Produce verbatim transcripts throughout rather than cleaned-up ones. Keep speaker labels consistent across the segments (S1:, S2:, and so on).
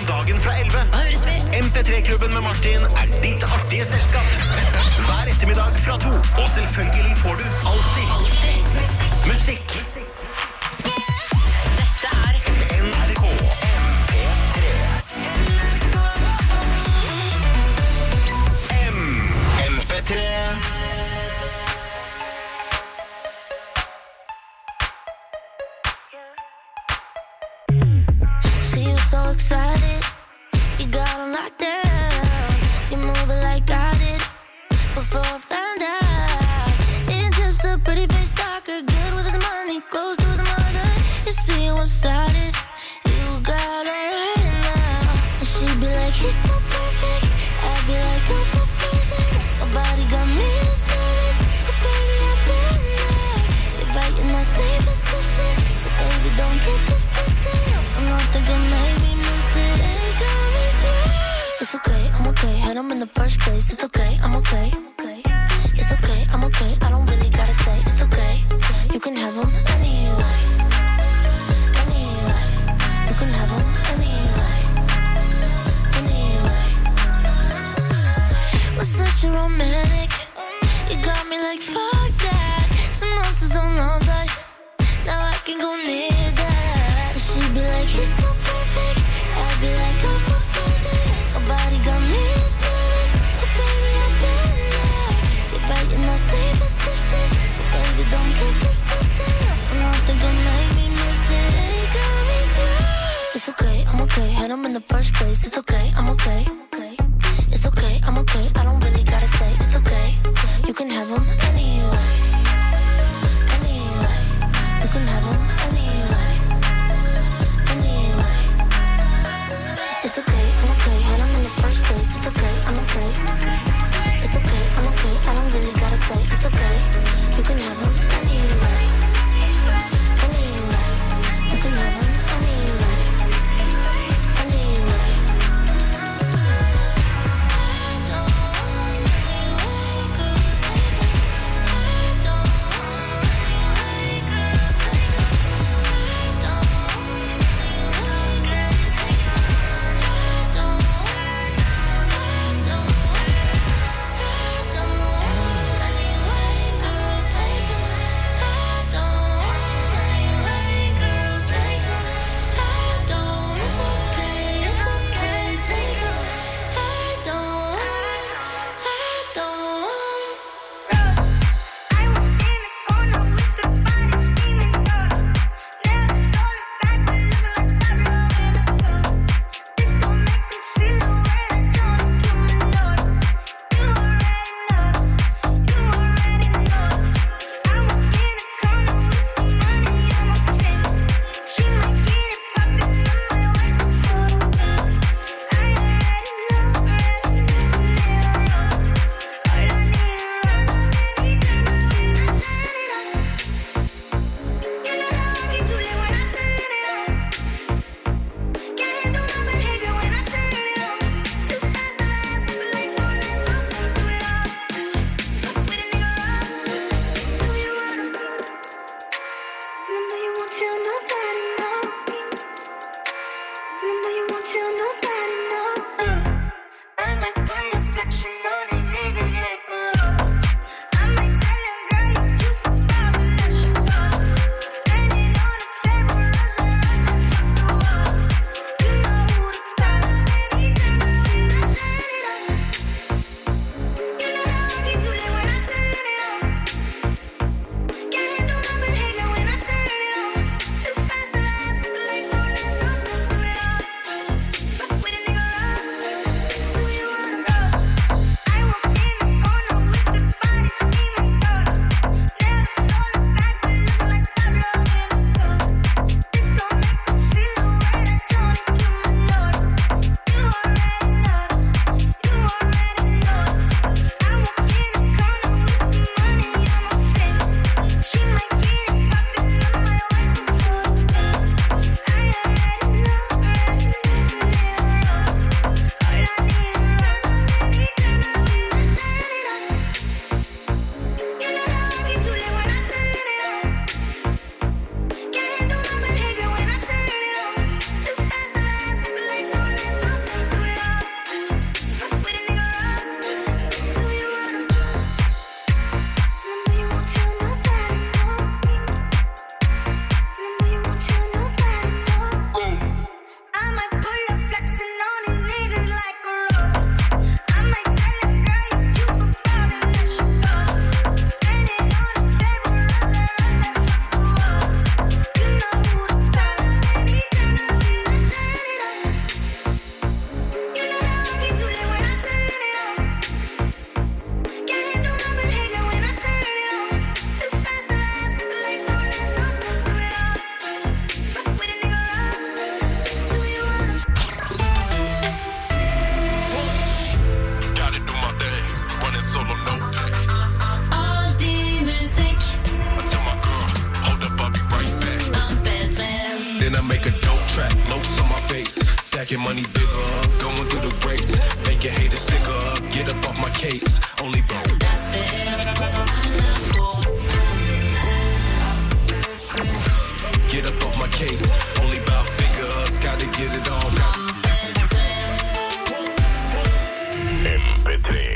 S1: om dagen fra elleve. M P tre-klubben med Martin er ditt artige selskap. Hver ettermiddag fra to. Og selvfølgelig får du alltid, alltid. musikk.
S2: Dette er
S1: N R K M P tre. M M P tre.
S3: See you so excited, you got on locked down. You move it like I did before I found out. It's just a pretty face talker, good with his money, close to his mother. You see you one-sided, you got on right now. And she'd be like, he's so perfect. I'd be like, oh, perfect. Nobody got me as nervous, but baby, I've been there. You're right in that same position, so baby, don't get this twisted. I'm not gonna make me miss it. Hey, got me serious. It's okay, I'm okay. Had him in the first place. It's okay, I'm okay. It's okay, I'm okay. I don't really gotta say it's okay. You can have him anyway. Anyway. You can have him anyway. Anyway. Was such a romantic. You got me like fuck that. Some monsters on the dice. Now I can go near that. She'd be like, he's so perfect. I'd be like, oh, perfect. Nobody got me as nervous, but baby, I've been there. You're right in that same position, so baby, don't get this twisted. I'm not gonna make me miss it. Hey, got me serious. It's okay, I'm okay. Had him in the first place. It's okay, I'm okay. It's okay, I'm okay. I don't really gotta say it's okay. You can have him anyway. Anyway. You can have him anyway. Anyway. It's okay, I'm okay. Had him in the first place. It's okay, I'm okay. It's okay, I'm okay. I don't really gotta say it's okay. You can have him anyway. Anyway. You can have him anyway. Anyway.
S2: money bigger, going through the race. Make your haters sicker, get up off my case. Only bone. Get up off my case. Only about figures, gotta get it all. M P tre.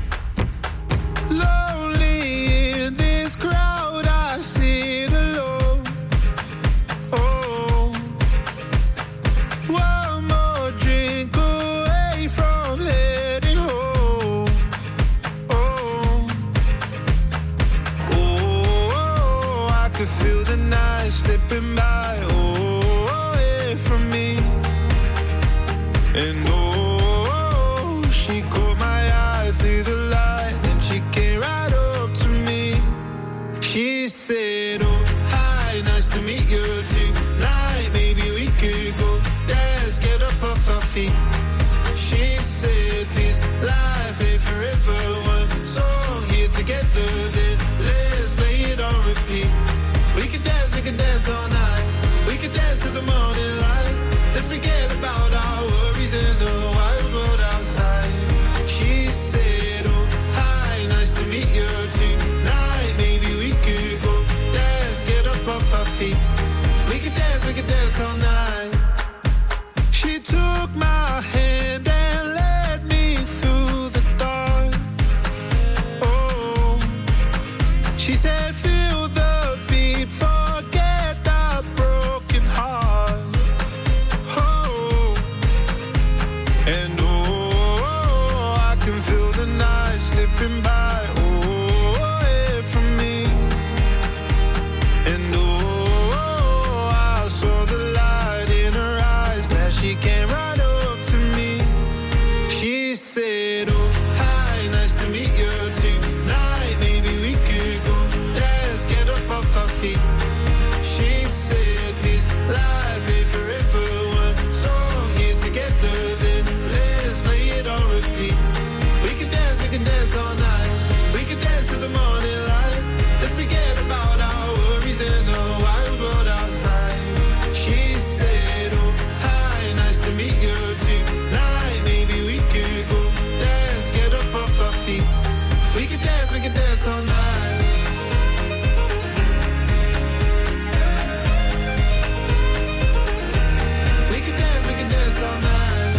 S4: Lonely in this crowd, I sit alone. Oh, one more drink away from heading home. Oh, oh, I could feel the night slipping by. Oh, away from me. And oh, she caught my eye through the light, and she came right up to me. She said, oh, hi, nice to meet you tonight. Maybe we could go dance, get up off our feet. She said, this life ain't forever. One song here together, then let's play it on repeat. We could dance, we could dance all night. We could dance to the morning light. Let's forget about our worries in the wide world outside. She said, oh, hi, nice to meet you tonight. Maybe we could go dance, get up off our feet. We could dance, we could dance all night. She took my hand and led me through the dark. Oh, she said, feel the beat, forget that broken heart. Oh, and oh, I can feel the night slipping by. Oh, away from me. And oh, I saw the light in her eyes. Glad she came right up to me. She said, oh, hi, nice to meet you tonight. Maybe we could go dance, get up off our feet. She said, this life ain't forever. One song here together, then let's play it on repeat. We can dance, we can dance all night. We can dance to the morning light. Let's forget about our worries in the wild world outside. She said, oh, hi, nice to meet you tonight. Maybe we could go dance, get up off our feet. We can dance, we can dance all night. We can dance, we can dance all night.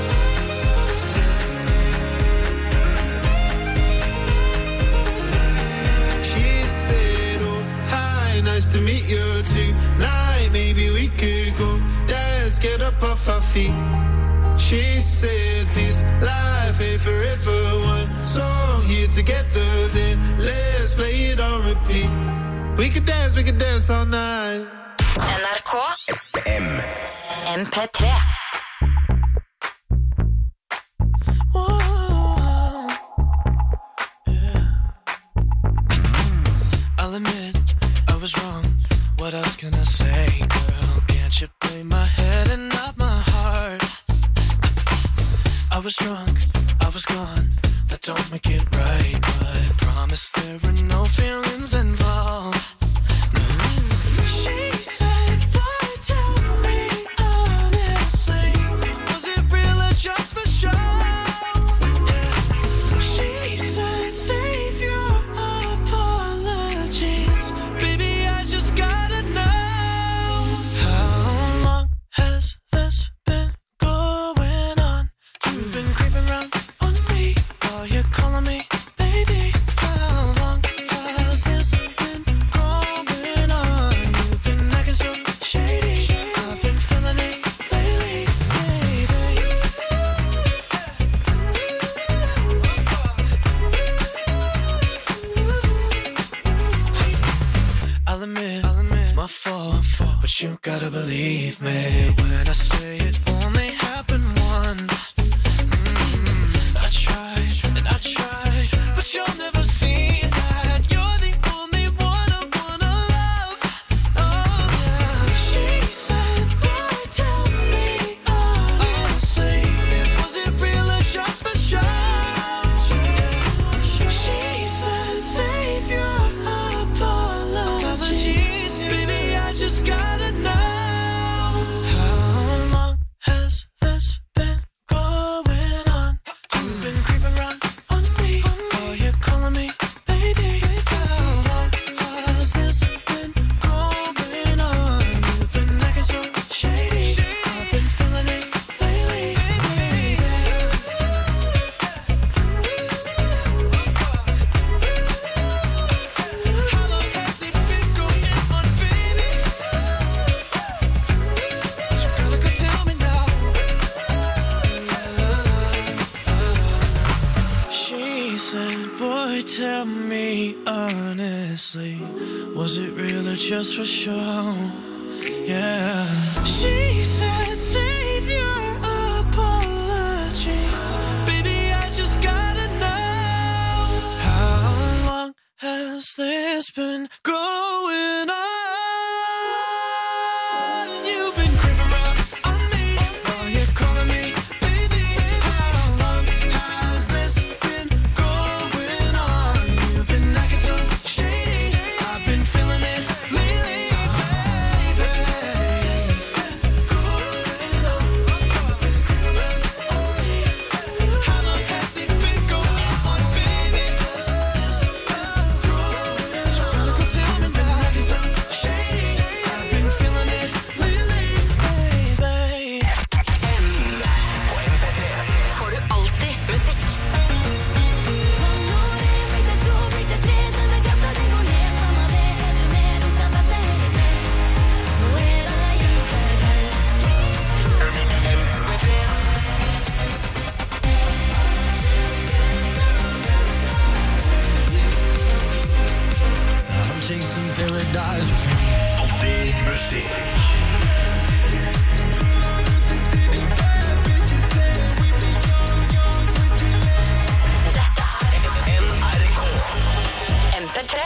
S4: She said, oh, hi, nice to meet you tonight. Maybe we could go dance, get up off our feet. She said, this life ain't forever. One song here together, then let's play it on repeat. We could dance, we could dance all night.
S5: N R K
S1: M.
S5: M P tre.
S6: I'll admit I was wrong. What else can I say, girl? Can't you play my head and not my heart? I was drunk, I was gone. That don't make it right, but promise there were no feelings involved. No. She said, boy, tell me honestly, was it real or just for show? Yeah. She said, save your apologies, baby, I just gotta know. How long has this been going on? You've been creeping around on me while you're calling me baby. How long has this been going on? You've been acting so shady. I've been feeling it lately, baby. I'll admit, I'll admit it's my fault, but you gotta believe me when I say it only happened once. Mm, I tried and I tried, but you'll never see that. You're the only one I wanna love. Oh yeah. She said, boy, tell me honestly, was it real or just for show? She said, save your apologies, baby, I just gotta know. How tell me honestly, was it real or just for show? Yeah. She said save your apologies, baby, I just gotta know, how long has this been going on? You've been creeping around on me while you're calling me baby. How long has this been going on? You've been acting so shady, I've been feeling it lately, baby. Going on, been creeping around on me. How long has it been going on, baby? Trying to tell me now, acting so shady, I've been feeling it lately, baby.
S1: På M P tre.
S5: Får du alltid musikk.
S6: I'm chasing paradise.
S1: Alltid musikk.
S5: Dette er
S1: N R K.
S5: M P tre.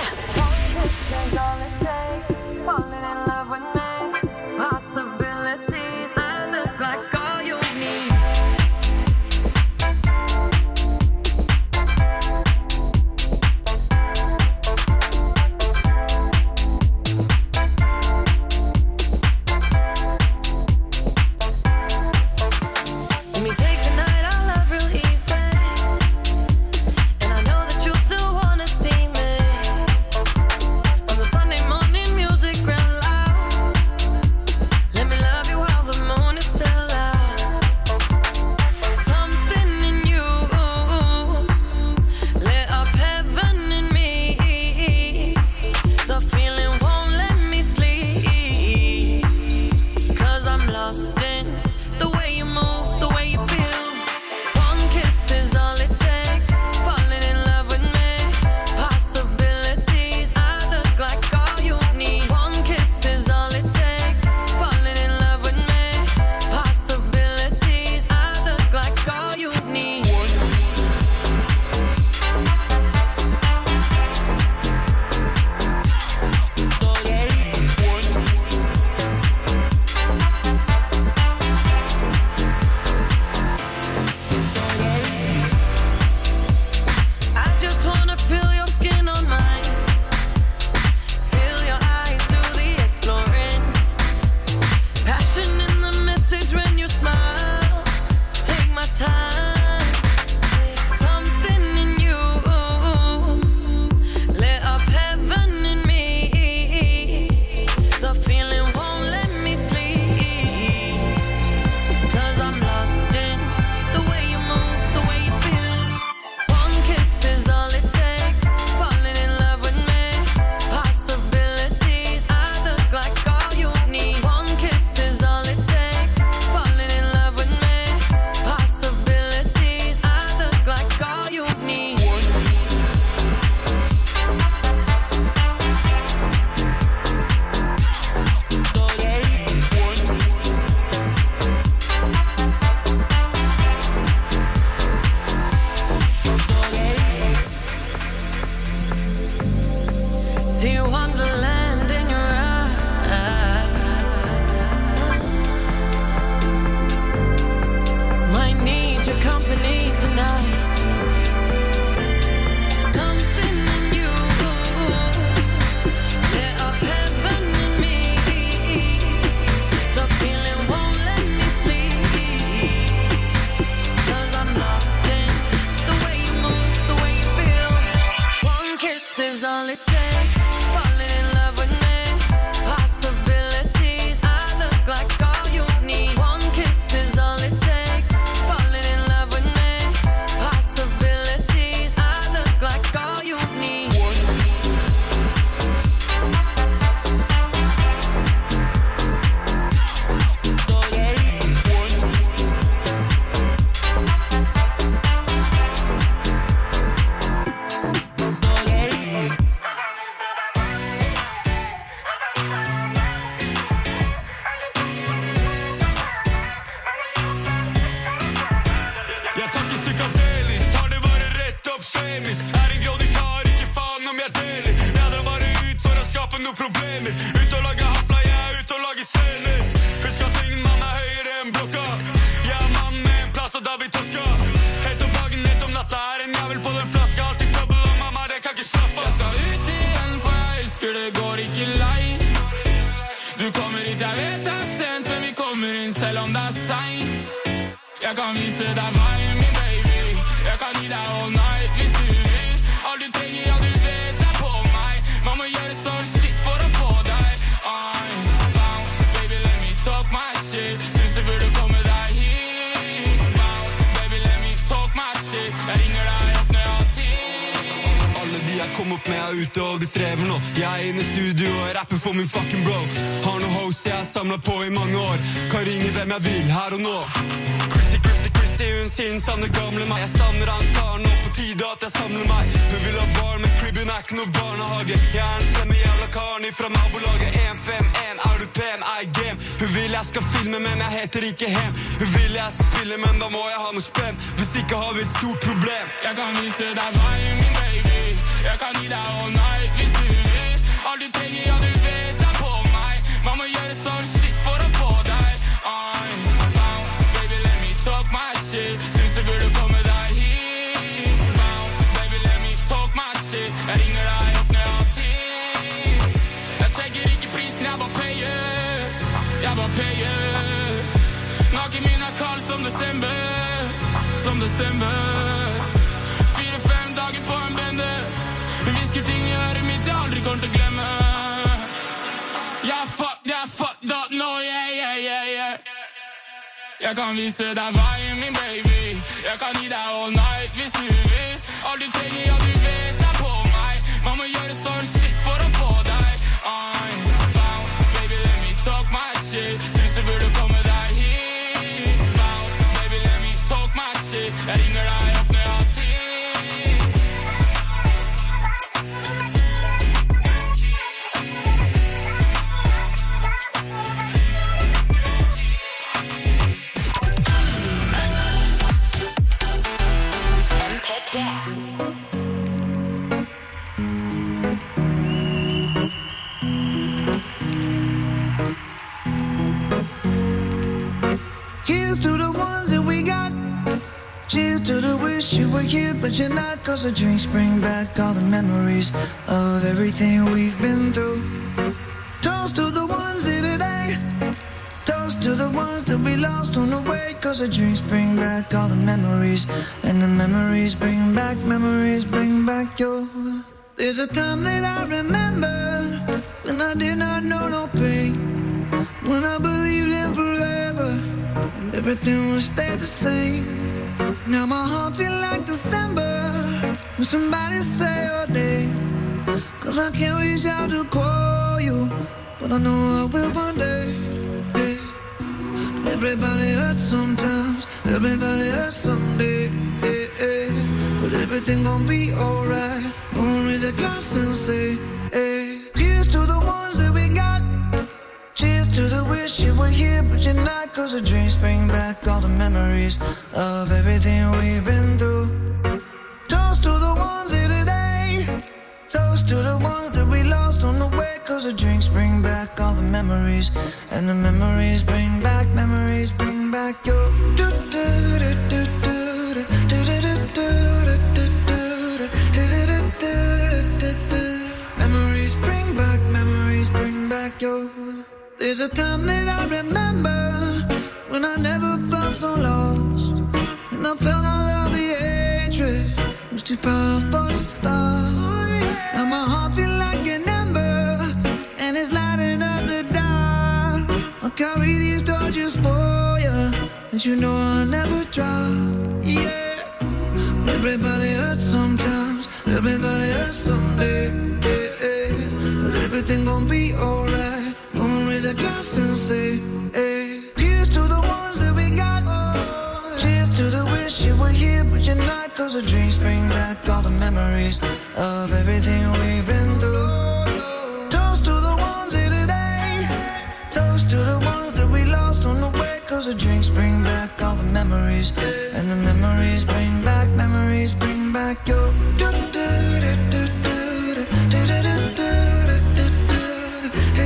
S7: Let me take the night, I love real easy. And I know that you still wanna see me. On the Sunday morning, music real loud. Let me love you while the moon is still out. Something in you lit up heaven in me. The feeling won't let me sleep, 'cause I'm lost in the way you move, the way you feel. One kiss is all it takes. Falling in love with me. Possibilities, I look like all you need. One kiss is all it takes. Falling in love with me. Possibilities, I look like all you need. I just wanna feel your skin on mine. Feel your eyes do the exploring. Passion in the message when you smile. Take my time. Something in you lit up heaven in me. The feeling won't let me sleep, 'cause I'm lost in the way you move, the way you feel. One kiss is all it takes. Falling in love with me. Possibilities, I look like all you need. One kiss is all it takes. Falling in love with me. Possibilities, I look like all you need. See wonderland in your eyes. Might need your company tonight. Something in you lit up heaven in me. The feeling won't let me sleep, 'cause I'm lost in the way you move, the way you feel. One kiss is all it takes. Falling in love with me. Possibilities, I look like all you need. One kiss is all it takes. Falling in love with me.
S8: mener. Ut og lage hafla, jeg er ut og lage scener. Husk at ingen mann er høyere enn blokka. Jeg er mann med en plass, og da vi toska. Helt om dagen, helt om natta, er en jævel på den flaska. Alltid trouble, og mamma, det kan ikke slappe.
S9: Jeg skal ut igjen, for jeg elsker det, går ikke lei. Du kommer hit, jeg vet det er sent, men vi kommer inn selv om det er sent. Jeg kan vise deg veien, min baby. Jeg kan gi deg all night hvis du vil. Alt du trenger, ja du vet det er på meg. Man må gjøre sånn shit for å få deg. I bounce, baby let me talk my shit. Syns du burde komme deg hit. Bounce, baby let me talk my shit. Jeg ringer deg opp når jeg har tid.
S8: Alle de jeg kom opp med er ute og de strever nå. Jeg er inne i studio og rapper for min fucking bro. Har noe host jeg har samlet på i mange år. Kan ringe hvem jeg vil her og nå. Chrissy, Chrissy, Chrissy, hun sin sanne gamle meg. Jeg savner han tar nå på tide at jeg samler meg. Hun vil ha barn, men cribben er ikke noe barnehage. Jeg er en slemme jævla karen ifra nabolaget. En fem en, er du pen, I game. Hun vil jeg skal filme, men jeg heter ikke hem. Hun vil jeg skal spille, men da må jeg ha noe spenn. Hvis ikke har vi et stort problem.
S9: Jeg kan vise deg veien, min baby. Jeg kan gi deg all night hvis du vil. Alt du trenger, ja du vet det er på meg. Man må gjøre sånn shit for å få deg. I bounce, baby let me talk my shit. Syns du burde komme deg hit. Bounce, baby let me talk my shit. Jeg ringer deg opp når jeg har tid. Jeg sjekker ikke prisen, jeg bare payer. Jeg bare payer. Naken min er kald som desember. Som desember. Fire-fem dager på en bende. Hun visker ting i øret mitt jeg aldri kommer til å glemme. Jeg er fucked, jeg er fucked up nå, yeah, yeah, yeah, yeah. Jeg kan vise deg veien, min baby. Jeg kan gi deg all night hvis du vil. Alt du trenger, ja du vet det er på meg. Man må gjøre sånn shit for å få deg. I bounce, baby let me talk my shit. Syns du burde komme deg hit. Bounce, baby let me talk my shit. Jeg ringer deg opp når jeg har tid.
S10: Here's to the ones that we got. Cheers to the wish you were here but you're not. Cause the drinks bring back all the memories of everything we've been through. Toast to the ones here today. Toast to the ones that we lost on the way. Cause the drinks bring back all the memories. And the memories bring back, memories bring back your. There's a time that I remember when I did not know no pain. When I believed in forever and everything would stay the same. Now my heart feel like December when somebody say your name. Cause I can't reach out to call you, but I know I will one day. Yeah. Everybody hurts sometimes, everybody hurts someday. Yeah, yeah. But everything gon' be alright. Gonna raise a glass and say, hey. Here's to the ones that we got. Cheers to the wish you were here but you're not. Cause the drinks bring back all the memories of everything we've been through. Toast to the ones here today. Toast to the ones that we lost on the way. Cause the drinks bring back all the memories. And the memories bring back, memories bring back your. Memories bring back, memories bring back your. There's a time that I remember when I never felt so lost. And I felt all of the hatred was too powerful to stop. Now my heart feel like an ember and it's lighting up the dark. I'll carry these torches for you and you know I'll never drop. Yeah. Everybody hurts sometimes, everybody hurts someday. Yeah, yeah. But everything gon' be alright. Gonna raise a glass and say, hey. Here's to the ones that we got. Cheers to the wish you were here but you're not. Cause the drinks bring back all the memories of everything we've been through. Toast to the ones here today. Toast to the ones that we lost on the way. Cause the drinks bring back all the memories. And the memories bring back, memories bring back your. Memories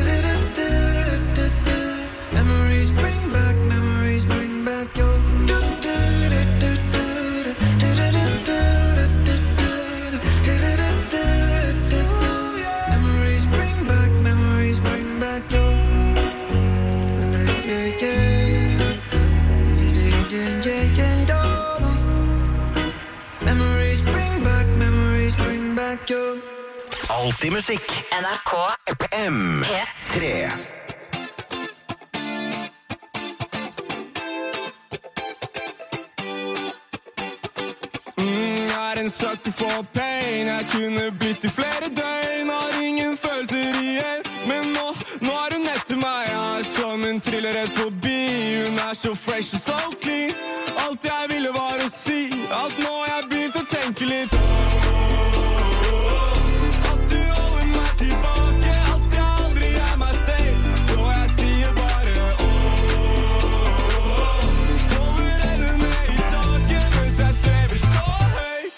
S1: Alltid musikk.
S5: N R K
S1: M
S5: P
S1: tre.
S8: En sucker for pain. Jeg kunne blitt i flere døgn. Har ingen følelser igjen. Men nå, nå er hun etter meg. Jeg er som en triller rett forbi. Hun er så fresh og så clean. Alt jeg ville var å si at nå har jeg begynt å tenke litt. At du holder meg tilbake. At jeg aldri er meg selv. Så jeg sier bare holder henne ned i taket mens jeg svever så høyt.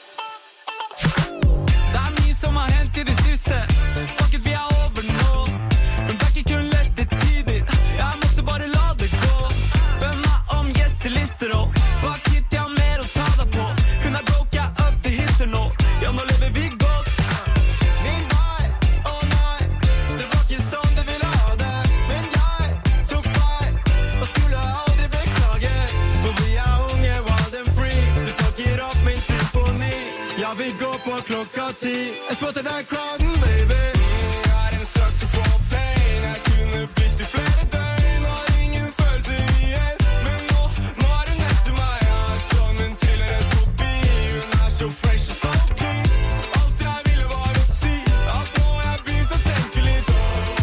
S8: Som har hendt i det siste. Fuck it, vi er over nå. Men back i kun lette tider. Jeg måtte bare la det gå. Spør meg om gjestelister og fuck it, jeg har mer å ta deg på. Hun er broke, jeg er up til hitter nå. Ja, nå lever vi godt. Min vei, å oh nei, det var ikke sånn det ville ha det. Men jeg tok feil og skulle aldri beklage. For vi er unge, wild and free. Vi fucker opp min symfoni. Ja, vi går på klokka ti. Jeg spotter deg crowden, baby. Jeg er en sucker for pain. Jeg kunne blitt i flere døgn. Har ingen følelser igjen. Men nå, nå er hun etter meg. Jeg er som en triller rett forbi. Hun er så fresh og så clean. Alt jeg ville var å si at nå har jeg begynt å tenke litt.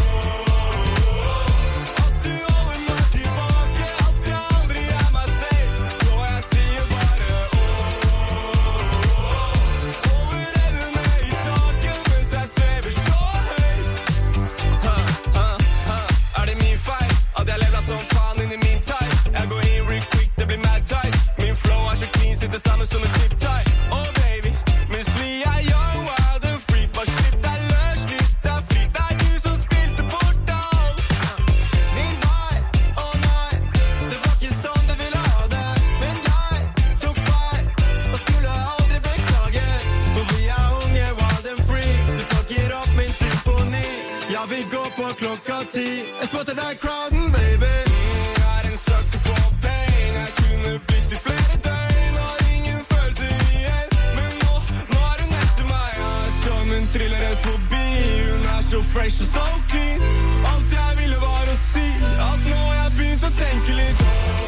S8: At du holder meg tilbake. At jeg aldri er meg selv. Så jeg sier bare som faen inn i min time. Jeg går inn real quick, det blir mad tight. Min flow er så clean, sitter sammen som en zip tie. Oh baby, miss me, jeg er wild and free. Bare slipp deg løs, slipp deg fri. Det er du som spilte bort alt. Min vei, å oh nei, det var ikke sånn det ville ha det. Men jeg tok feil og skulle aldri beklage. For vi er unge, wild and free. Du fucker opp min symfoni. Ja, vi går på klokka ti. Jeg spotter deg crowden, baby. Triller rett forbi, hun er så fresh og så clean. Alt jeg ville var å si at nå har jeg begynt å tenke litt.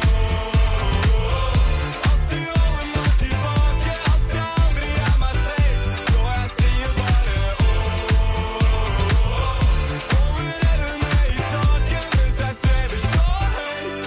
S8: At du holder meg tilbake. At jeg aldri er meg selv. Så jeg sier bare holder henne ned i taket mens jeg svever så høyt.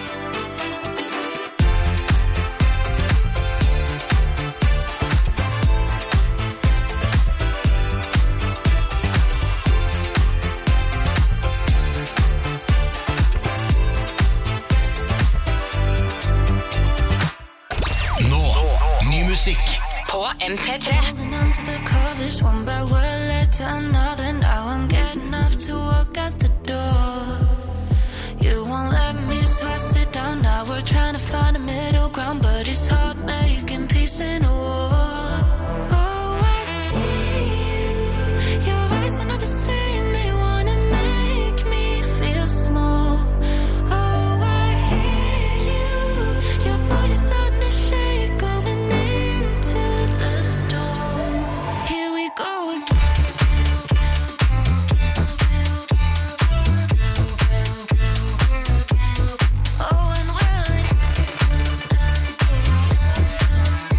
S5: På M P tre.
S3: Holding on to the covers, one by one led to another. Now I'm getting up to walk out the door. You won't let me, so I sit down. Now we're trying to find a middle ground, but it's hard making peace in a war. Oh, I see you. Your eyes are not the same. They wanna make me feel small. Oh, I hear you. Your voice is starting to shake, going into the storm. Here we go again. Oh, and well,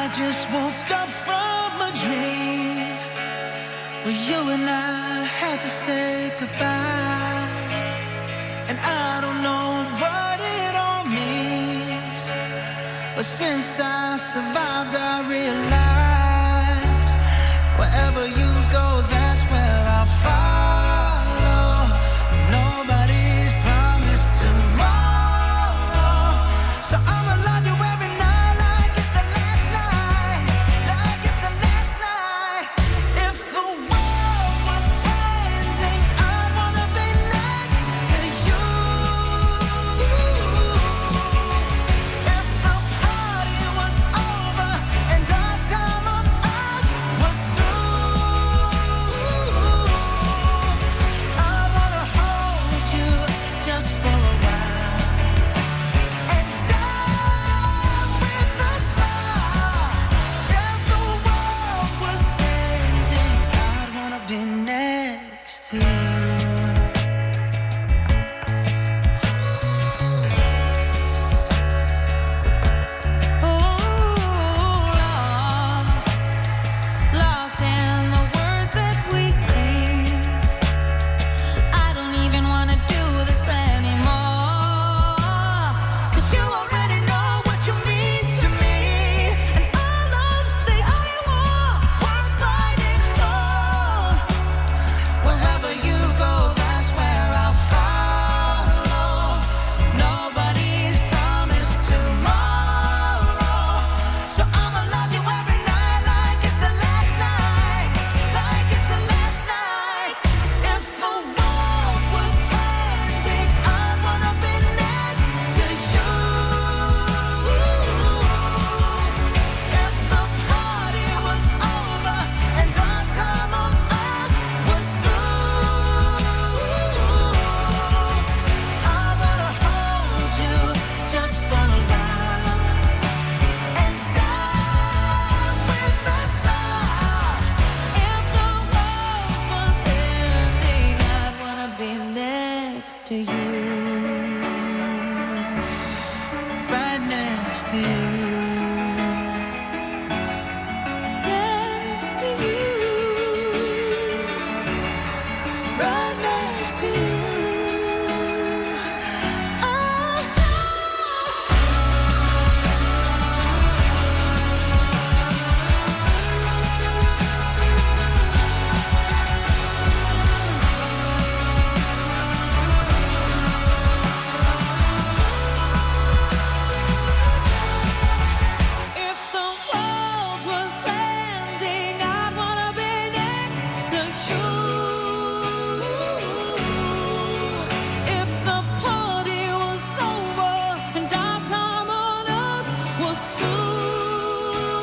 S10: just woke up from a dream where you and I had to say goodbye. And I don't know what it all means, but since I survived I realized wherever you go, that's where I'll follow. Nobody's promised tomorrow, so I'ma love you every night like it's the last night, like it's the last night. If the world was ending, I'd wanna be next to you. If the party was over and our time on earth was through, I'd wanna hold you just for a while and die with a smile. If the world was ending, I'd wanna be next to you. Lost in the words that we scream. I don't even wanna do this anymore, 'cause you already know what you mean to me, and our love's the only war worth fighting for. Wherever you go, that's where I'll follow. Nobody's promised tomorrow, so I'ma love you every night like it's the last night, like it's the last night. If the world was ending, I'd wanna be next to you. If the party was over and our time on earth was through, I wanna hold you just for a while and die with a smile. If the world was ending, I'd wanna be next to you, right next to you, next to you, right next to you. If the world was ending, I'd wanna be next to you. If the party was over and our time on earth was through,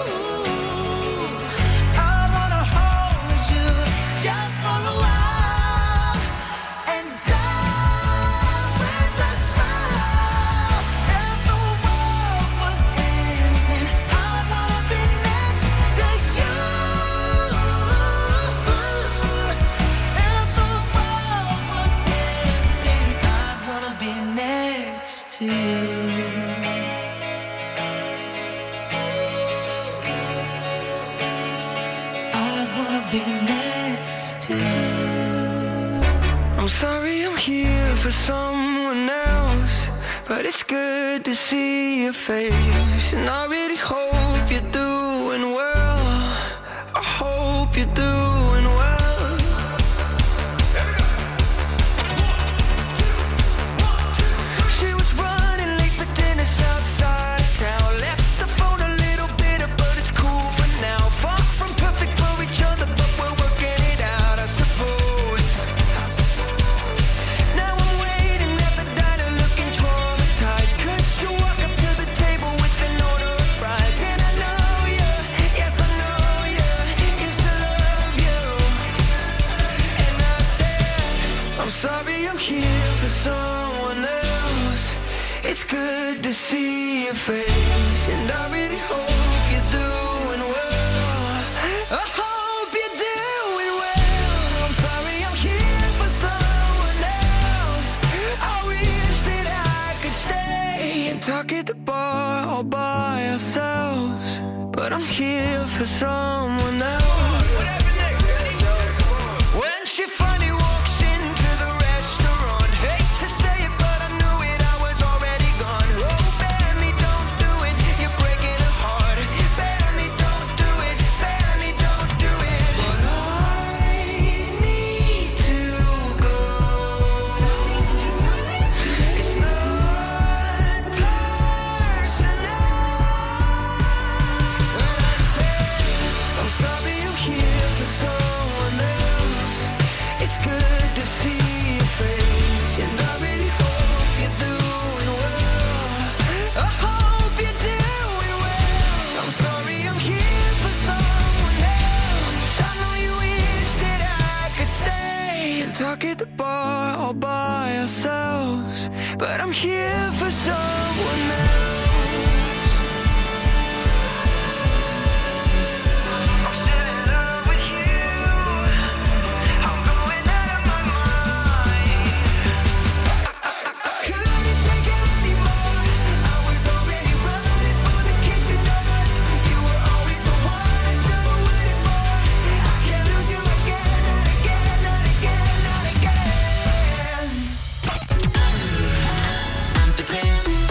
S10: I'd wanna hold you just for a while and die with a smile. If the world was ending, I'd wanna be next to you. If the world was ending, I'd wanna be next to you. I'd wanna be next to you.
S11: I'm sorry I'm here for someone else, but it's good to see your face. And I really hope you're doing well. I hope you're doing well. She was running late for dinner outside of town. Left the phone a little bitter, but it's cool for now. Far from perfect for each other, but we're working it out, I suppose. Now I'm waiting at the diner looking traumatized, 'cause you walk up to the table with an order of fries. And I know you, yes I know you, used to love you. And I said, I'm sorry I'm here for someone else. It's good to see your face, and I really hope you're doing well. I hope you're doing well. I'm sorry I'm here for someone else. I wish that I could stay and talk at the bar all by ourselves, but I'm here for someone else. When she finally walks into the restaurant, hate to say it, but I knew it, I was already gone. Oh, Benny, don't do it, you're breaking her heart. Benny, don't do it, Benny, don't do it. But I need to go. It's not personal. When I say I'm sorry, I'm here for someone else. It's good to see your face, and I really hope you're doing well. I hope you're doing well. I'm sorry, I'm here for someone else. I know you wish that I could stay and talk at the bar all by ourselves, but I'm here for someone else. I'm still in love with you. I'm going out of my mind. Couldn't take it anymore. I was already running for the kitchen doors. You were always the one I should have waited for. I can't lose you again, not again, not again, not again.
S1: M P tre.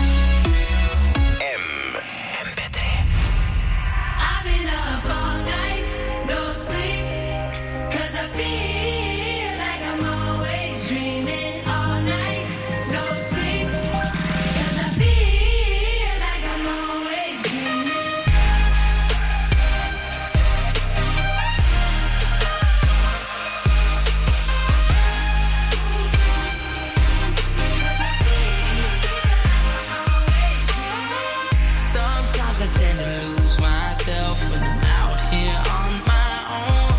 S7: I've been up all night, no sleep, 'cause I feel like I'm always dreaming all night, no sleep, 'cause I feel like I'm always dreaming.
S6: Sometimes I tend to lose myself when I'm out here on my own.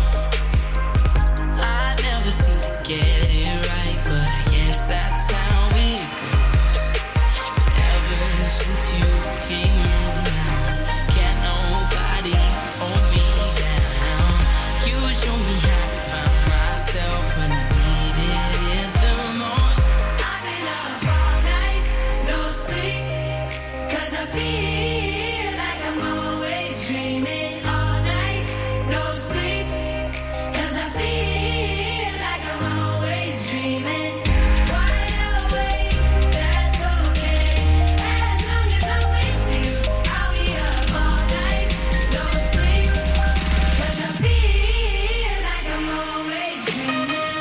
S6: I never seem to get it right, but I guess that's how it goes. But ever since you came around, can't nobody hold me down. You show me how to find myself when I needed it the most.
S7: I've been up all night, no sleep, 'cause I feel like I'm always dreaming all night, no sleep, 'cause I feel like I'm always dreaming. Wide awake, that's okay, as long as I'm with you. I'll be up all night, no sleep, 'cause I feel like I'm always dreaming.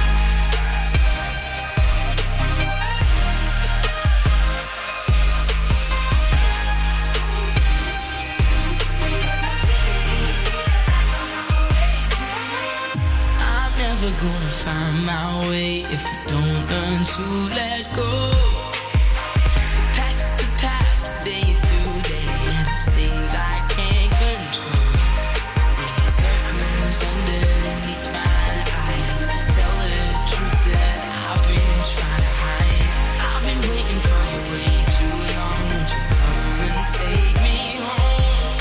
S6: I'm never gonna find my way if I don't learn to let go. The past is the past, today is today, and it's things I can't control. These circles underneath my eyes tell the truth that I've been trying to hide. I've been waiting for you way too long. Won't you come and take me home?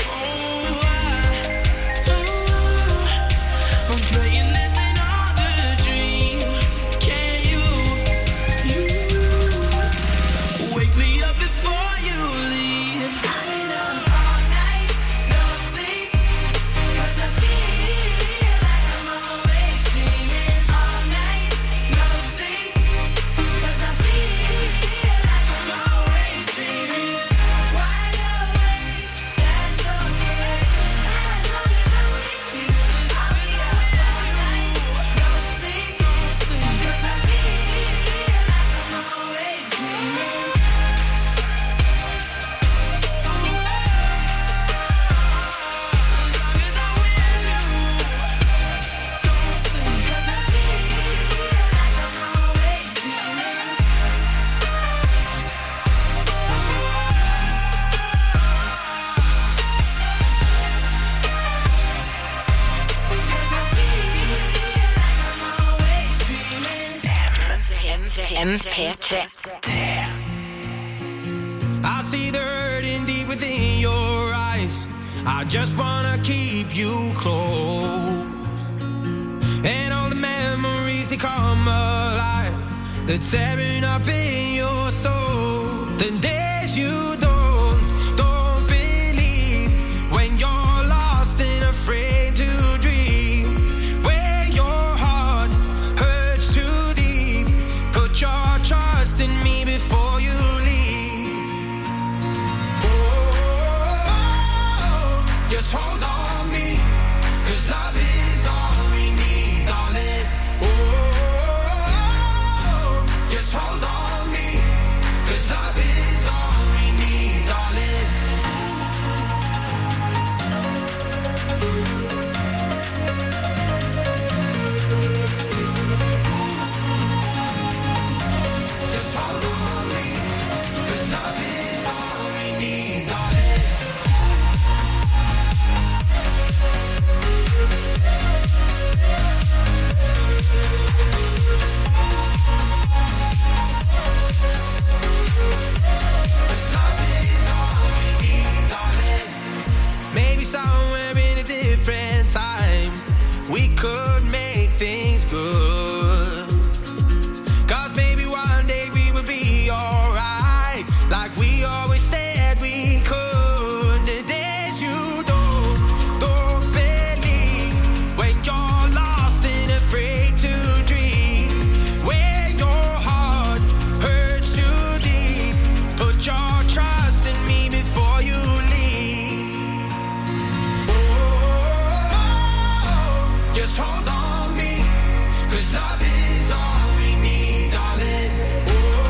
S6: Oh, I'm playing this another dream. Can you, you wake me up before you leave?
S7: I've been up all night, no sleep, 'cause I feel like I'm always dreaming all night, no sleep, 'cause I feel like I'm always dreaming. Wide awake, that's okay, as long as I'm with you. I'll be up all night, no sleep, 'cause I feel like I'm always dreaming.
S5: M P tre.
S12: I see the hurting deep within your eyes. I just wanna keep you close. And all the memories, they come alive. They're tearing up in your soul. The days you don't, don't believe when you're on me, 'cause love is all we need, darling. Oh, just hold on me, 'cause love is all we need, darling. Just hold on me, 'cause love is all we need, darling. Maybe somewhere in a different time we could make things good. 'Cause maybe one day we would be alright, like we always said we could. The days you don't, don't believe, when you're lost and afraid to dream, when your heart hurts too deep, put your trust in me before you leave. Just hold on me, 'cause love is all we need, darling. Oh,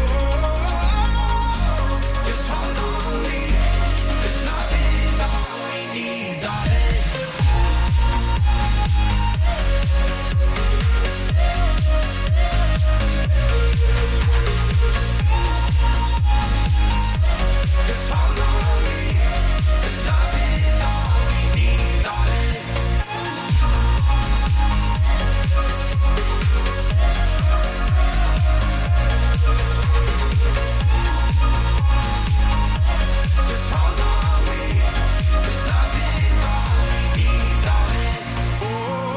S12: just hold on me, 'cause love is all we need, darling. Just hold on me, 'cause love is all we need, darling. Just hold on me, 'cause love is all we need, darling. Oh,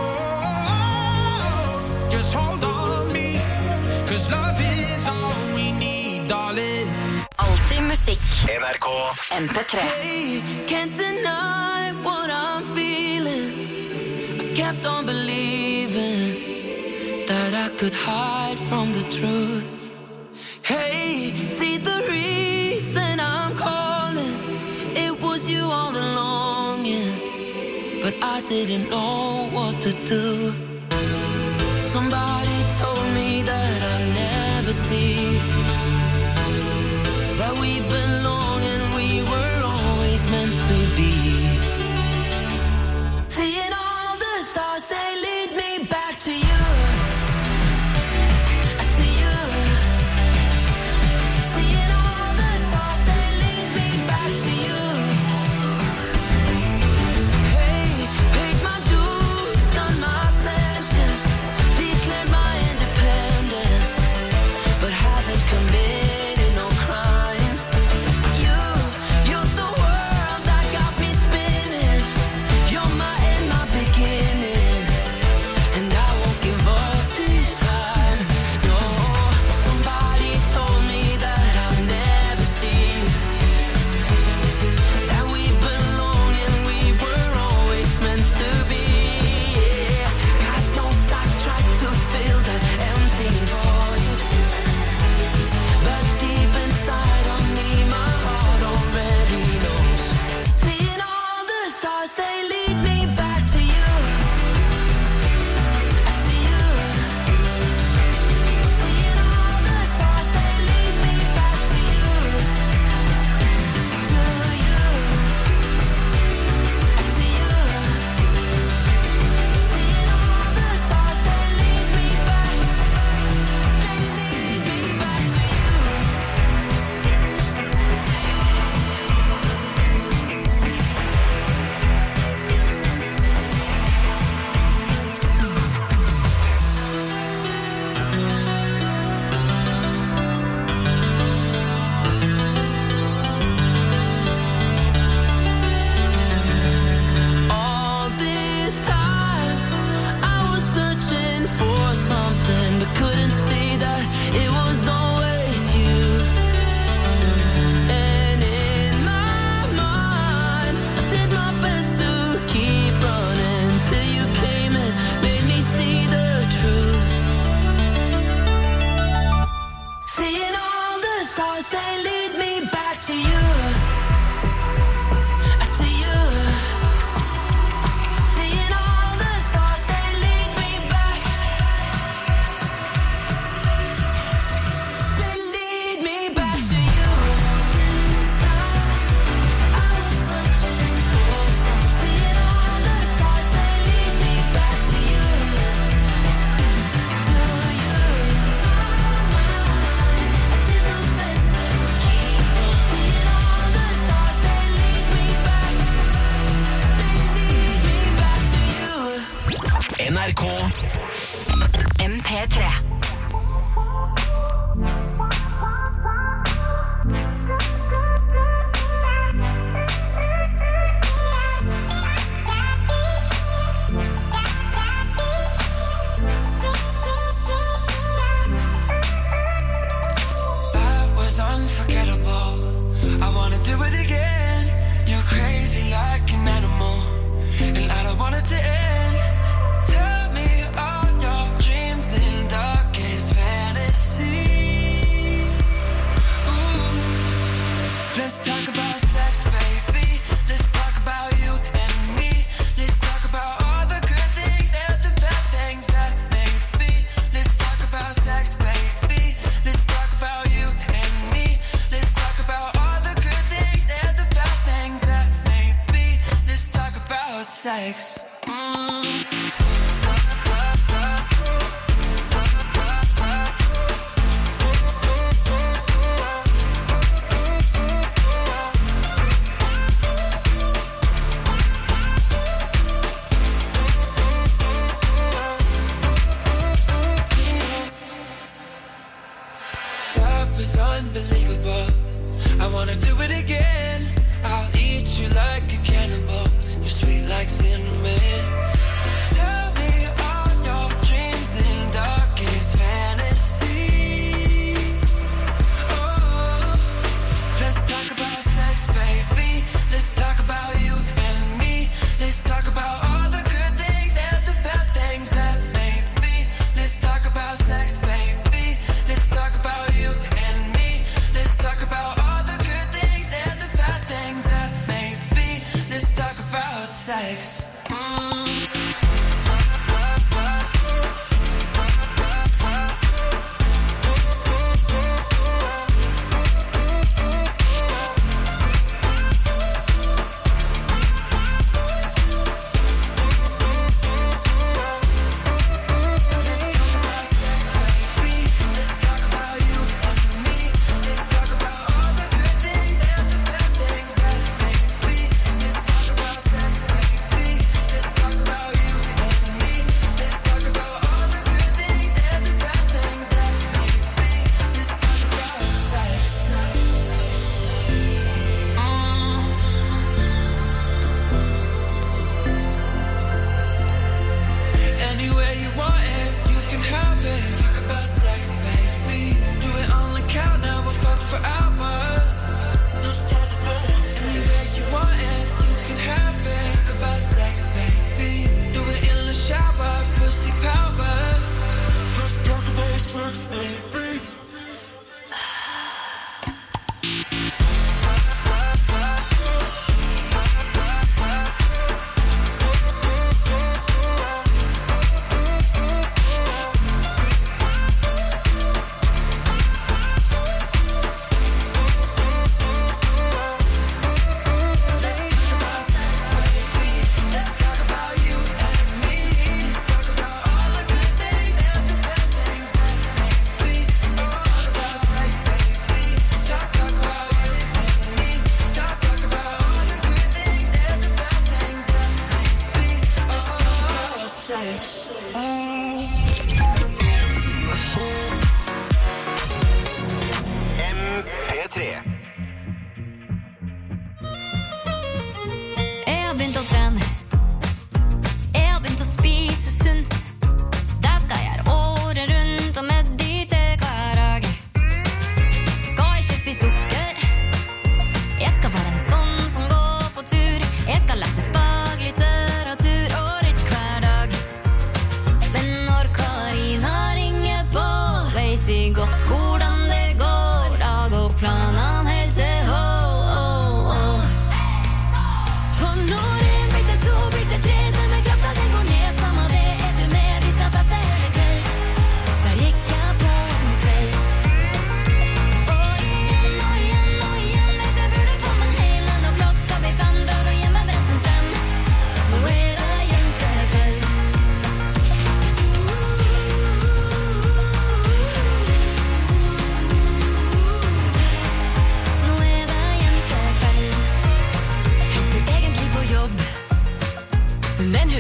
S12: just hold on me, 'cause love is all we need, darling.
S5: Alltid musikk.
S1: N R K.
S5: M P tre.
S7: Hey, can't deny what I'm feeling. I kept on believing that I could hide from the truth. Hey, see the reason I'm calling. It was you all along, yeah. But I didn't know what to do. Somebody told me that I'd never see that we belong and we were always meant to be. Seeing all the stars, they lead me back to you, to you. Seeing all the stars, they lead me back to you. Hey, paid my dues, done my sentence, declared my independence, but haven't committed no crime. You, you're the world that
S1: N R K
S5: M P tre.
S7: I wanna do it again. You're crazy like an animal, and I don't want it to end. Tell me all your dreams and darkest fantasies. Ooh. Let's talk about sex, baby. Let's talk about you and me. Let's talk about all the good things and the bad things that may be. Let's talk about sex, baby. Let's talk about you and me. Let's talk about all the good things and the bad things that may be. Let's talk about sex. Mm. That was unbelievable. I wanna do it again. I'll eat you like a cannibal. You're sweet like cinnamon. Tell me all your dreams and darkest fantasies. Oh, let's talk about sex, baby. Let's talk about you and me. Let's talk about all the good things and the bad things that may be. Let's talk about sex, baby. Let's talk about you and me. Let's talk about all the good things and the bad things that may be. Let's talk about sex. Mm. Anywhere you want it, you can have it. Talk about sex, baby. Do it on the count, now we'll fuck for hours. Let's talk about sex. Anywhere you want it, you can have it. Talk about sex, baby. Do it in the shower, pussy power. Let's talk about sex, baby.
S3: Jeg har begynt å trene. Jeg har begynt å spise sunt. Det skal jeg gjøre året rundt og meditere hver dag. Skal ikke spise sukker. Jeg skal være en sånn som går på tur. Jeg skal lese faglitteratur og rytte hver dag. Men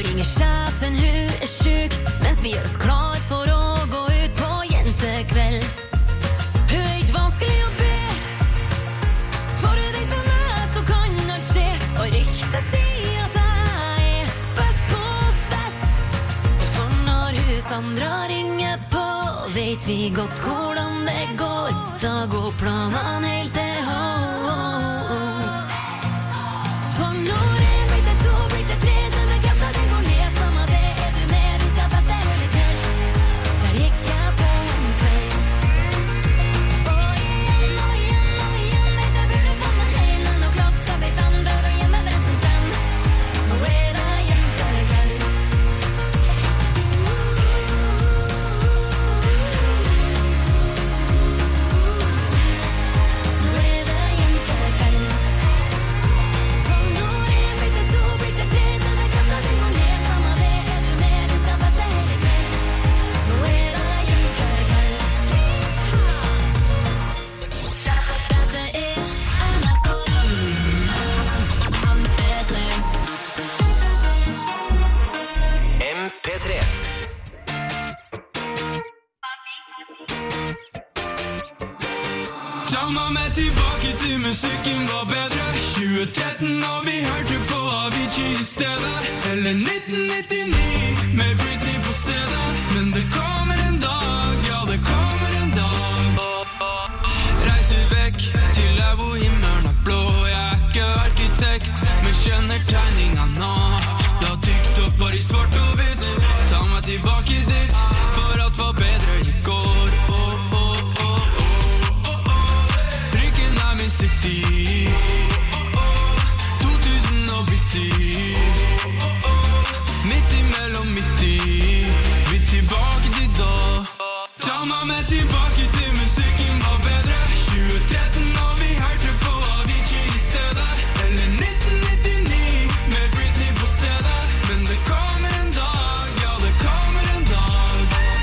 S13: ringer sjefen, hun er syk, mens vi gjør oss klar for å gå ut på jentekveld. Hun er ikke vanskelig å be, for hun vet med meg så kan alt skje. Og ryktet sier at jeg er best på fest. For når hun Sandra ringer på, vet vi godt hvordan det går. Da går planene helt til ho. For når en blir til to, blir til tre, denne krafta den går ned. Samme det, er du med, vi skal feste hele kveld. Der gikk jeg på en smell. Og igjen og igjen og igjen, vet jeg burde komme hjem. Når klokka blir fem, dør og hjemme bretten frem. Nå er det jentekveld. Nå er det jentekveld. For når en blir til to, blir til tre, denne krafta den går ned. Samme det, er du med, vi skal feste hele kveld. Nå er det jentekveld. Dette er N R K M P tre.
S1: M P tre.
S8: Ta meg med tilbake til musikken var bedre. tjue tretten og vi hørte på Avicii i stedet. Eller nitten nittini med Britney på C D. Men det kommer en dag, ja det kommer en dag. Reiser vekk til der hvor himmelen er blå. Jeg er ikke arkitekt, men skjønner tegninga nå. Da tykt opp bare i svart og hvitt. Ta meg tilbake dit, for alt var bedre i går. Oh, oh, oh, oh. Ryggen er min city. to tusen og busy. Midt imellom midt i. Vi tilbake til da. Ta meg med tilbake til musikken var bedre. tjue tretten og vi hørte på Avicii i stedet. Eller nitten nittini med Britney på C D. Men det kommer en dag, ja det kommer en dag.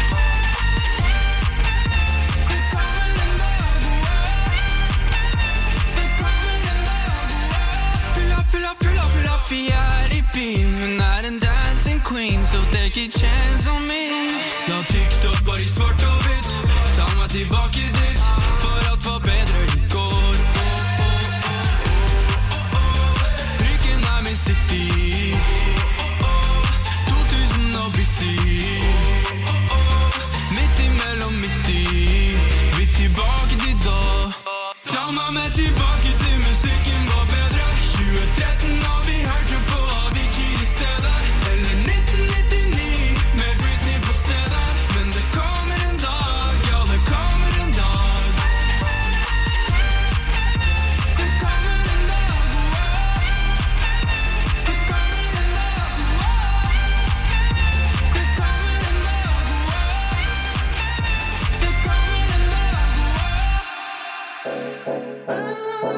S8: Det kommer en dag, oh, oh. Det kommer en dag, oh, oh. Pull up, pull up, pull up, pull up. Vi er i byen, hun er en dancing queen, so take a chance on me. Da tykt opp bare i svart og hvitt. Ta meg tilbake dit, for alt var bedre i går. Oh, oh, oh, oh, oh. Ryggen er min city. Oh, oh, to tusen og busy. Oh, oh, midt imellom midt i. Vi tilbake til da. Ta meg med tilbake til musikken var bedre. tjue tretten og vi hørte på Avicii i stedet. Eller nitten nittini med Britney på C D. Men det kommer en dag, ja det kommer en dag. Det kommer en dag, oh, oh. Det kommer en dag, oh, oh. Det kommer en dag, oh, oh. Det kommer en dag, oh, oh.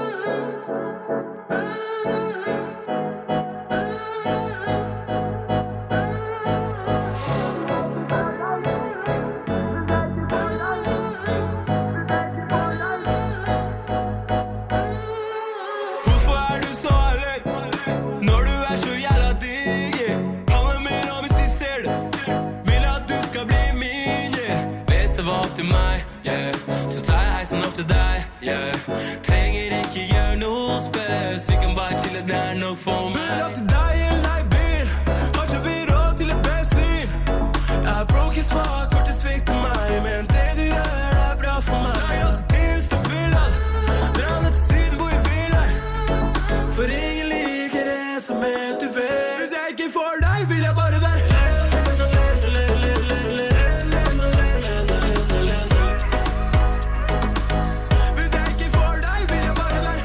S8: Hvorfor er du så ærlig når du er så jævla digg? Yeah. Handler mer om hvis de ser det. Vil at du skal bli min, yeah. Hvis det var opp til meg, yeah, så tar jeg heisen opp til deg, yeah. Trenger ikke gjøre noe spes. Vi kan bare chille, det er nok for meg. Vil opp til deg i en leiebil. Har ikke vi råd til et bensin? Jeg er broke as fuck, kort til svikt til meg. Men det du gjør er bra for meg. Jeg er alltid til hvis du vil ha. Dra ned til syden, bo i villa. For ingen liker det som er du vet. Hvis jeg ikke får deg, vil jeg bare være. Hvis jeg ikke får deg, vil jeg bare være.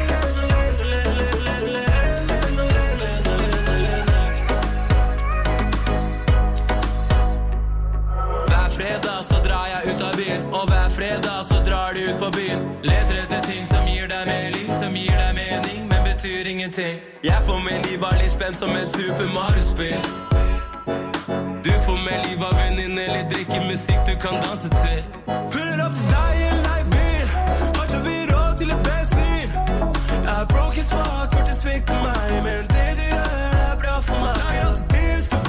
S8: Hver fredag så drar jeg ut av byen. Og hver fredag så drar du ut på byen. Leter etter ting som gir deg mer liv, som gir deg mening, men betyr ingenting. Jeg får med liv av litt spenn som en Super Mario-spill. Du får med liv av venninne, litt drikke musikk du kan danse til. Puller opp til deg i en leiebil. Har ikke vi råd til et bensin? Jeg er broke as fuck, kort til svikt til meg. Men det du gjør er bra for meg. Jeg er alltid til hvis du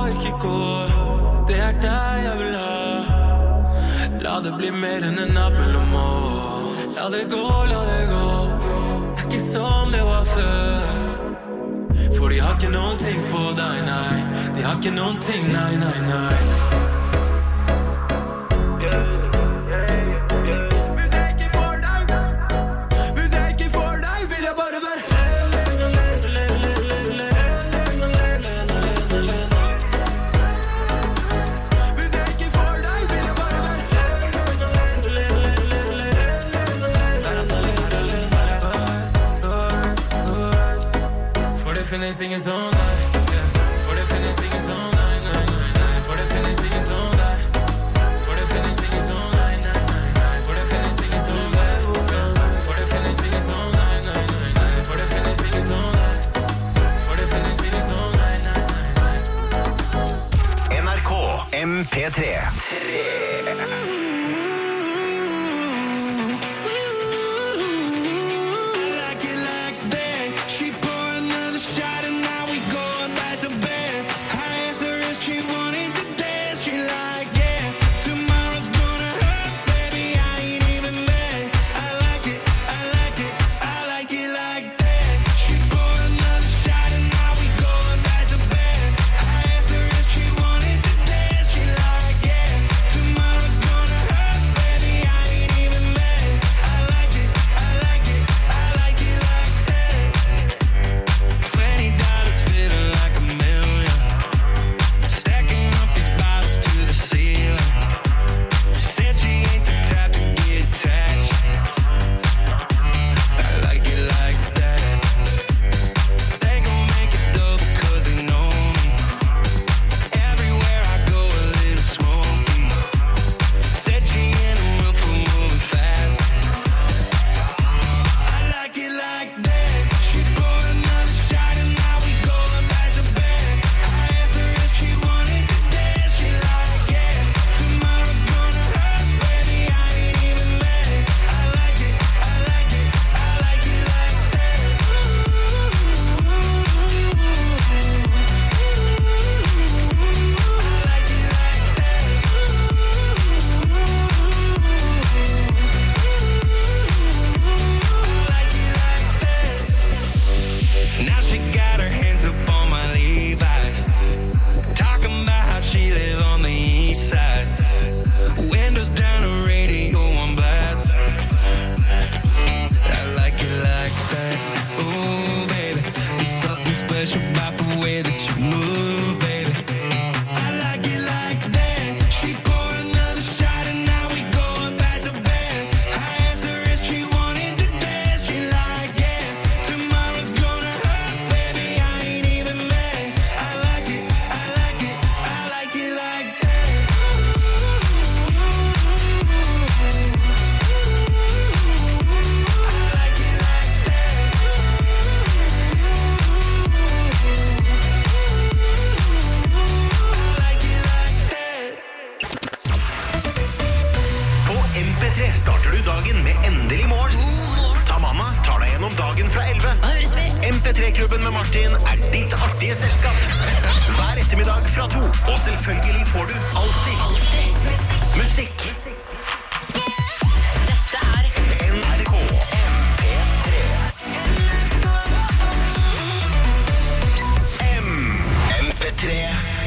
S6: ikke gå. Det er deg jeg vil ha. La det bli mer enn en natt mellom år. La det gå, la det gå. Er ikke som det var før. For de har ikke noen ting på deg, nei. De har ikke noen ting, nei, nei, nei. Hvis jeg ikke får deg, hvis jeg ikke får deg, vil jeg bare være. Hvis jeg ikke får deg, vil jeg bare være. For det finnes ingen sånn der. For det finnes ingen sånn, nei, nei, nei, nei. For det finnes ingen sånn der. For det finnes ingen sånn, nei, nei, nei, nei. For det finnes ingen sånn der. For det finnes ingen sånn, nei, nei, nei, nei. For det finnes ingen sånn der. For det finnes ingen sånn, nei, nei, nei, nei.
S1: N R K M P tre. M P tre-klubben med Martin er ditt artige selskap. Hver ettermiddag fra to. Og selvfølgelig får du alltid, alltid musikk.
S5: Dette er
S1: N R K M P tre. M P tre.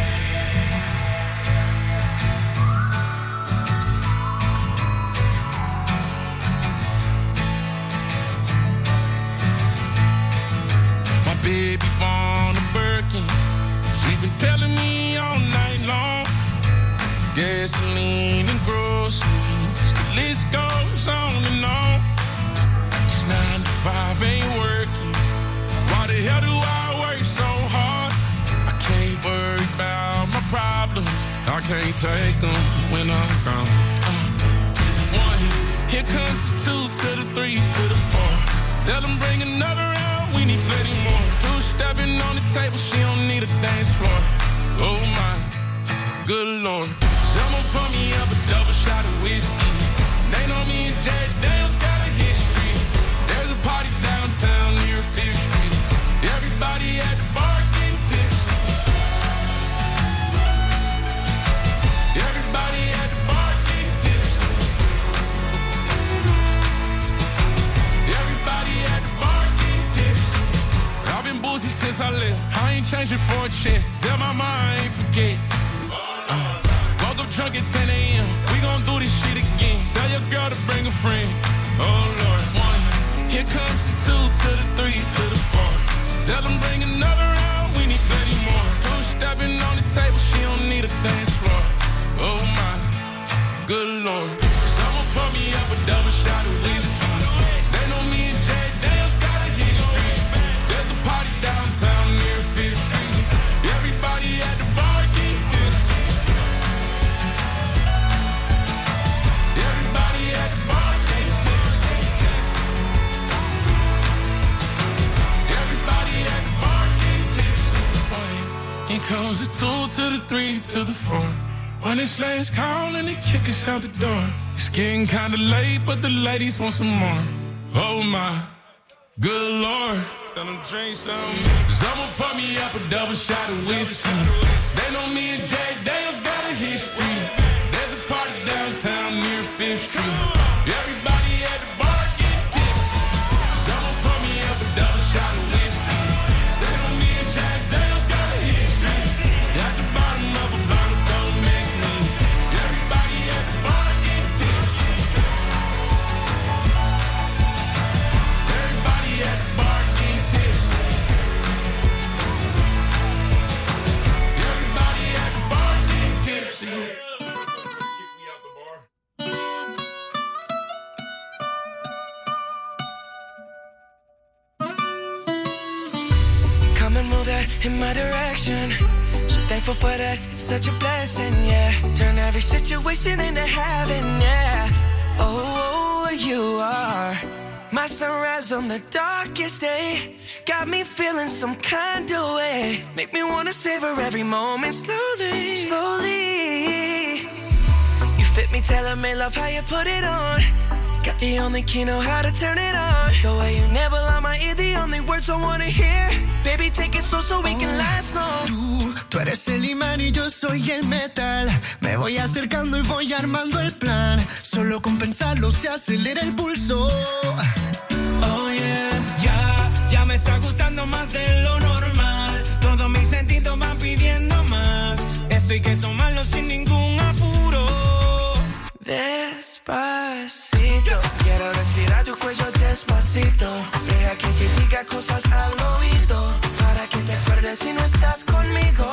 S9: Baby born a Birkin. She's been telling me all night long. Gasoline and groceries, the list goes on and on. It's nine to five ain't working. Why the hell do I work so hard? I can't worry about my problems. I can't take them when I'm gone. Uh, one, here comes the two to the three to the four. Tell them bring another round, we need plenty more. Stepping on the table, she don't need a dance floor. Oh my, good lord. Someone pour me up a double shot of whiskey. They know me and Jay Daniels got a history. There's a party downtown near Fifth Street. Everybody at the bar getting tipsy. change it for a chance. Tell my mom I ain't forget. Uh, woke up drunk at ten a.m. We gon' do this shit again. Tell your girl to bring a friend. Oh Lord, one. Here comes the two to the three to the four. Tell them bring another round. We need thirty more. Two stepping on the table. She don't need a dance floor. Oh my, good Lord. Someone pour me up a double shot of whiskey. They know me and Jay Daniels got a history. There's a party downtown near Fifth Street. Everybody at the bar get tipsy. Everybody at the bar get tipsy. Everybody at the bar get tipsy. Here comes the two to the three to the four. When it's last call and they kick us out the door. It's getting kinda late, but the ladies want some more. Oh my, good Lord. Tell them drink some. Someone pour me up a double shot of whiskey. They know me and Jay Daniels got a history. There's a party downtown near Fifth Street. Everybody at the bar get tipsy. Someone pour me up a double shot of whiskey. They know me and Jay Daniels got a history. At the bottom of a bottle, don't miss me. Everybody at the bar get tipsy. Everybody at the bar get tipsy. Everybody at the bar get tipsy. Kick me out the bar.
S11: Come and move that in my direction. So thankful for that, it's such a blessing, yeah. Turn every situation into heaven, yeah. Oh, you are my sunrise on the darkest day. Got me feeling some kind of way. Make me wanna savor every moment slowly, slowly. You fit me, tailor-made, love how you put it on. Got the only key, know how to turn it on. The way you never lie my ear, the only words I wanna hear. Baby, take it slow so we can last long.
S10: Tú, tú eres el imán y yo soy el metal. Me voy acercando y voy armando el plan. Solo con pensarlo se acelera el pulso.
S12: Oh yeah, ya, ya me está gustando más de lo normal. Todos mis sentidos van pidiendo más. Esto hay que tomarlo sin ningún apuro.
S11: Despacito, quiero respirar tu cuello despacito. Deja que te diga cosas al oído, para que te acuerdes si no estás conmigo.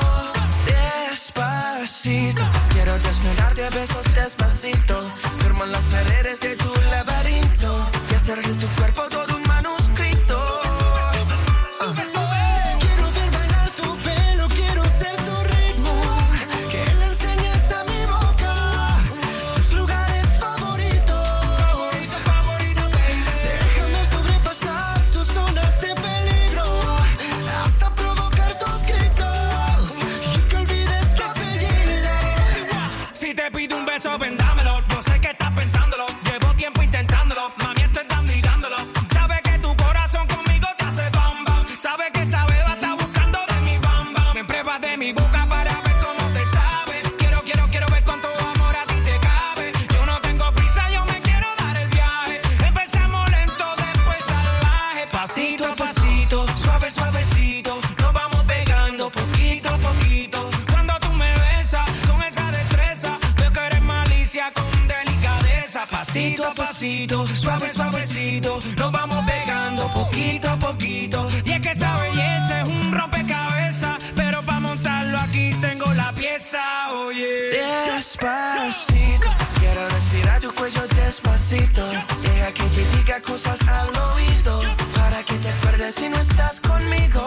S11: Despacito, quiero desnudarte a besos despacito. Firman las paredes de tu laberinto y hacer de tu cuerpo todo un manuscrito.
S10: Sube, sube. Quiero ver bailar tu pelo, quiero ser tu ritmo. Que le enseñes a mi boca tus lugares favoritos.
S12: Favorito, favorito, baby.
S10: Déjame sobrepasar tus zonas de peligro, hasta provocar tus gritos y que olvides tu apellido.
S12: Si te pido un beso, ven, dámelo. Yo sé que estás pensándolo. Llevo tiempo intentándolo. Mami, estoy dando y dándolo. Sabe que tu corazón conmigo te hace bam bam. Sabe que esa beba está buscando de mi bam bam. Me pruebas de mi boca para ver cómo te sabe. Quiero, quiero, quiero ver cuánto amor a ti te cabe. Yo no tengo prisa, yo me quiero dar el viaje. Empezamos lento, después salvaje. Pasito a pasito, suave, suavecito. Nos vamos pegando poquito a poquito. Cuando tú me besas con esa destreza, veo que eres malicia con delicadeza. Pasito a pasito, suave, suavecito. Nos vamos pegando poquito a poquito. Y es que esa belleza es un rompecabezas, pero para montarlo aquí tengo la pieza, oye.
S11: Despacito, quiero respirar tu cuello despacito. Deja que te diga cosas al oído, para que te acuerdes si no estás conmigo.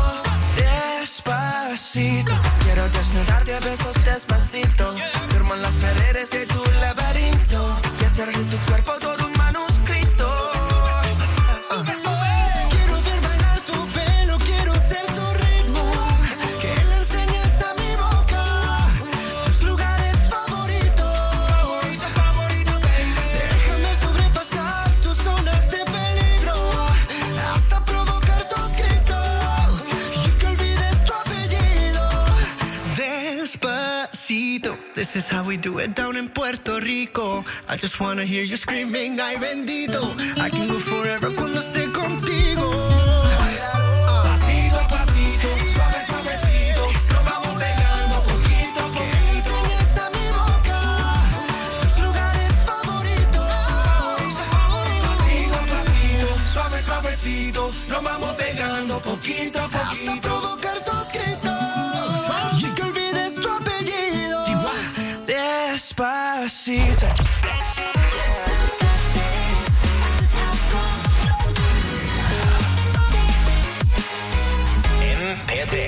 S11: Despacito, quiero desnudarte a besos despacito. Firman las paredes de tu laberinto y hacer de tu cuerpo todo un manuscrito.
S10: Sube, sube. Quiero ver bailar tu pelo, quiero ser tu ritmo. Que le enseñes a mi boca tus lugares favoritos.
S12: Favorito, favorito, baby.
S10: Déjame sobrepasar tus zonas de peligro, hasta provocar tus gritos y que olvides tu apellido. Despacito, this is how we do it down in Puerto Rico. I just wanna hear you screaming, ay bendito. I can go forever cuando esté contigo.
S12: Pasito a pasito, suave,
S6: jeg sier det.
S1: M P tre.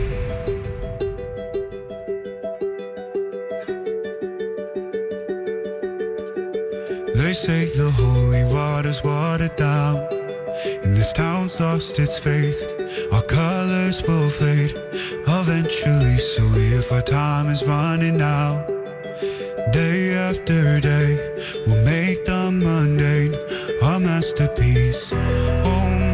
S14: They say the holy water's watered down, and this town's lost its faith. Our colors will fade eventually, so if our time is running out, day after day we'll make the mundane our masterpiece. Oh,